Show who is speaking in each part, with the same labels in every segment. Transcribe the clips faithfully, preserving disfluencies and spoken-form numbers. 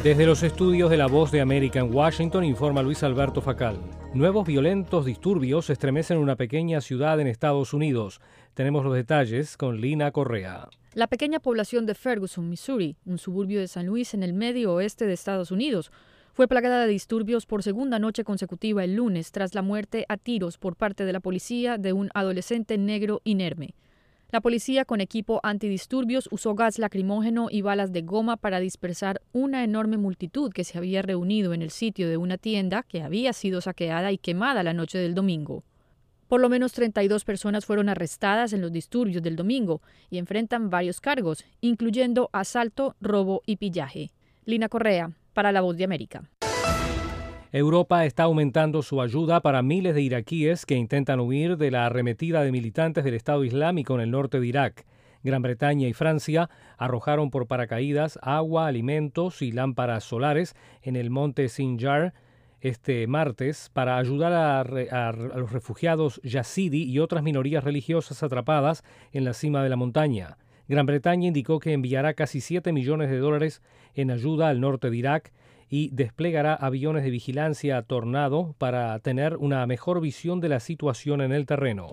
Speaker 1: Desde los estudios de La Voz de América en Washington, informa Luis Alberto Facal. Nuevos violentos disturbios estremecen una pequeña ciudad en Estados Unidos. Tenemos los detalles con Lina Correa.
Speaker 2: La pequeña población de Ferguson, Missouri, un suburbio de San Luis en el medio oeste de Estados Unidos, fue plagada de disturbios por segunda noche consecutiva el lunes tras la muerte a tiros por parte de la policía de un adolescente negro inerme. La policía, con equipo antidisturbios, usó gas lacrimógeno y balas de goma para dispersar una enorme multitud que se había reunido en el sitio de una tienda que había sido saqueada y quemada la noche del domingo. Por lo menos treinta y dos personas fueron arrestadas en los disturbios del domingo y enfrentan varios cargos, incluyendo asalto, robo y pillaje. Lina Correa, para La Voz de América.
Speaker 1: Europa está aumentando su ayuda para miles de iraquíes que intentan huir de la arremetida de militantes del Estado Islámico en el norte de Irak. Gran Bretaña y Francia arrojaron por paracaídas agua, alimentos y lámparas solares en el monte Sinjar este martes para ayudar a, a, a los refugiados yazidi y otras minorías religiosas atrapadas en la cima de la montaña. Gran Bretaña indicó que enviará casi siete millones de dólares en ayuda al norte de Irak y desplegará aviones de vigilancia Tornado para tener una mejor visión de la situación en el terreno.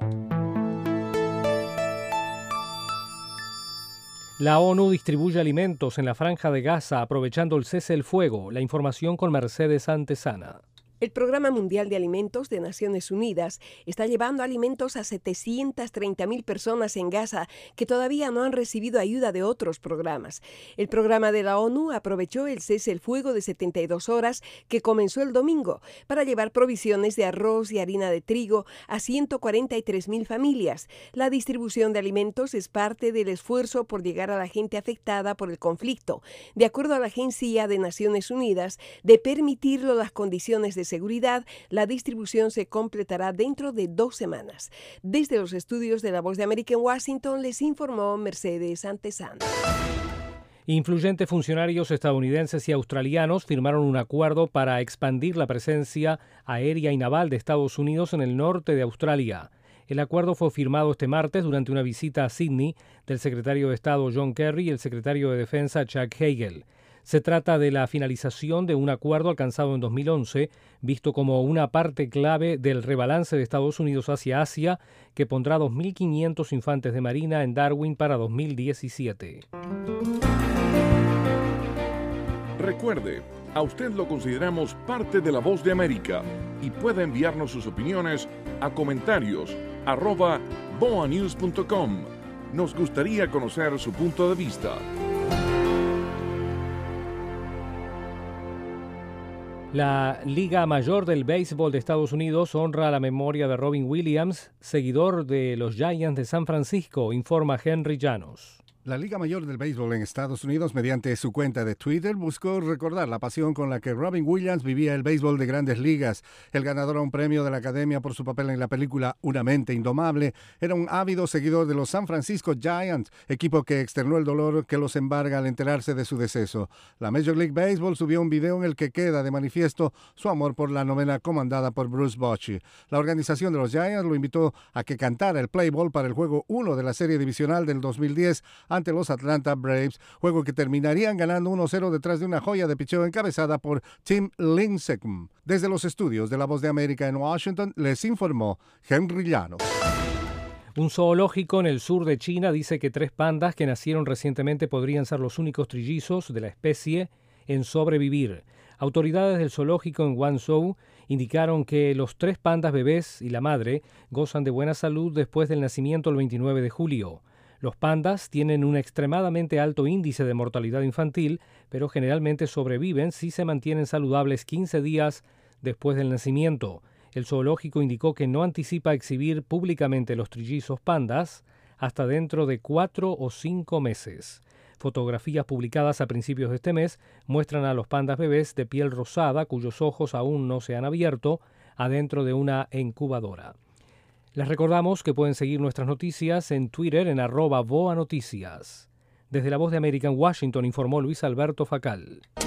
Speaker 1: La ONU distribuye alimentos en la Franja de Gaza aprovechando el cese el fuego. La información con Mercedes Antesana.
Speaker 3: El Programa Mundial de Alimentos de Naciones Unidas está llevando alimentos a setecientas treinta mil personas en Gaza que todavía no han recibido ayuda de otros programas. El programa de la ONU aprovechó el cese el fuego de setenta y dos horas que comenzó el domingo para llevar provisiones de arroz y harina de trigo a ciento cuarenta y tres mil familias. La distribución de alimentos es parte del esfuerzo por llegar a la gente afectada por el conflicto, de acuerdo a la Agencia de Naciones Unidas, de permitirlo las condiciones de seguridad, la distribución se completará dentro de dos semanas. Desde los estudios de La Voz de América en Washington les informó Mercedes Antesana.
Speaker 1: Influyentes funcionarios estadounidenses y australianos firmaron un acuerdo para expandir la presencia aérea y naval de Estados Unidos en el norte de Australia. El acuerdo fue firmado este martes durante una visita a Sydney del secretario de Estado John Kerry y el secretario de Defensa Chuck Hagel. Se trata de la finalización de un acuerdo alcanzado en dos mil once, visto como una parte clave del rebalance de Estados Unidos hacia Asia, que pondrá dos mil quinientos infantes de marina en Darwin para dos mil diecisiete.
Speaker 4: Recuerde, a usted lo consideramos parte de La Voz de América y puede enviarnos sus opiniones a comentarios arroba boanews punto com. Nos gustaría conocer su punto de vista.
Speaker 1: La Liga Mayor del Béisbol de Estados Unidos honra la memoria de Robin Williams, seguidor de los Giants de San Francisco, informa Henry Llanos.
Speaker 5: La Liga Mayor del Béisbol en Estados Unidos, mediante su cuenta de Twitter, buscó recordar la pasión con la que Robin Williams vivía el béisbol de Grandes Ligas. El ganador a un premio de la Academia por su papel en la película Una mente indomable era un ávido seguidor de los San Francisco Giants, equipo que externó el dolor que los embarga al enterarse de su deceso. La Major League Baseball subió un video en el que queda de manifiesto su amor por la novena comandada por Bruce Bochy. La organización de los Giants lo invitó a que cantara el play ball para el juego uno de la serie divisional del dos mil diez ante los Atlanta Braves, juego que terminarían ganando uno cero detrás de una joya de picheo encabezada por Tim Lincecum. Desde los estudios de La Voz de América en Washington, les informó Henry Llanos.
Speaker 1: Un zoológico en el sur de China dice que tres pandas que nacieron recientemente podrían ser los únicos trillizos de la especie en sobrevivir. Autoridades del zoológico en Guangzhou indicaron que los tres pandas bebés y la madre gozan de buena salud después del nacimiento el veintinueve de julio. Los pandas tienen un extremadamente alto índice de mortalidad infantil, pero generalmente sobreviven si se mantienen saludables quince días después del nacimiento. El zoológico indicó que no anticipa exhibir públicamente los trillizos pandas hasta dentro de cuatro o cinco meses. Fotografías publicadas a principios de este mes muestran a los pandas bebés de piel rosada cuyos ojos aún no se han abierto adentro de una incubadora. Les recordamos que pueden seguir nuestras noticias en Twitter en arroba boa noticias. Desde La Voz de América en Washington informó Luis Alberto Facal.